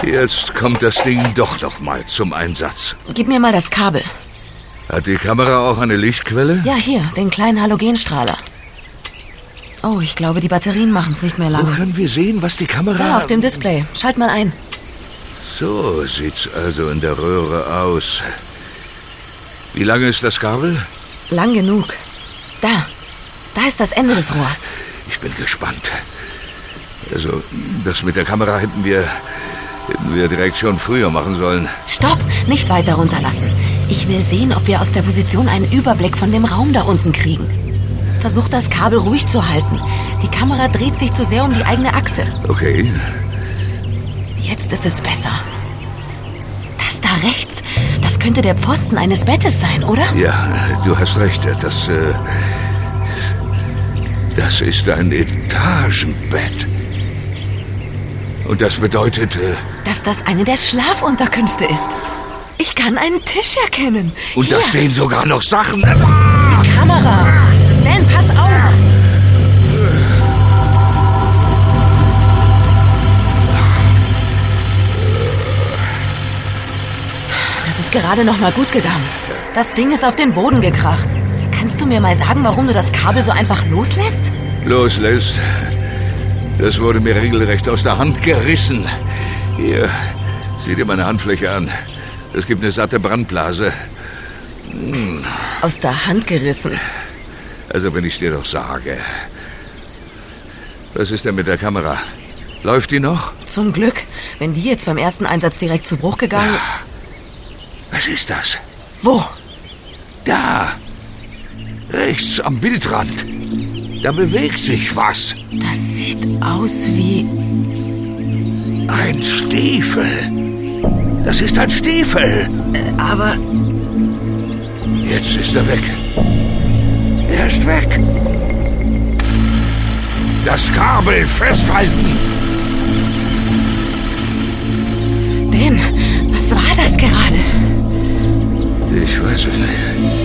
Jetzt kommt das Ding doch noch mal zum Einsatz. Gib mir mal das Kabel. Hat die Kamera auch eine Lichtquelle? Ja, hier, den kleinen Halogenstrahler. Oh, ich glaube, die Batterien machen es nicht mehr Wo lange. können wir sehen, was die Kamera... Da, auf dem Display. Schalt mal ein. So sieht's also in der Röhre aus. Wie lange ist das Kabel? Lang genug. Da ist das Ende des Rohrs. Ich bin gespannt. Also, das mit der Kamera hätten wir direkt schon früher machen sollen. Stopp! Nicht weiter runterlassen. Ich will sehen, ob wir aus der Position einen Überblick von dem Raum da unten kriegen. Versuch, das Kabel ruhig zu halten. Die Kamera dreht sich zu sehr um die eigene Achse. Okay. Jetzt ist es besser. Das da rechts, das könnte der Pfosten eines Bettes sein, oder? Ja, du hast recht. Das ist ein Etagenbett. Und das bedeutet... dass das eine der Schlafunterkünfte ist. Ich kann einen Tisch erkennen. Und Hier, da stehen sogar noch Sachen. die Kamera. Dan, pass auf. Das ist gerade noch mal gut gegangen. Das Ding ist auf den Boden gekracht. Kannst du mir mal sagen, warum du das Kabel so einfach loslässt? Loslässt. Das wurde mir regelrecht aus der Hand gerissen. Hier, sieh dir meine Handfläche an. Es gibt eine satte Brandblase. Aus der Hand gerissen. Also, wenn ich dir doch sage. Was ist denn mit der Kamera? Läuft die noch? Zum Glück. Wenn die jetzt beim ersten Einsatz direkt zu Bruch gegangen... Was ist das? Wo? Da. Rechts am Bildrand. Da bewegt sich was. Das sieht aus wie... Ein Stiefel. Das ist ein Stiefel. Aber... Jetzt ist er weg. Er ist weg. Das Kabel festhalten. Dan, was war das gerade? Ich weiß es nicht.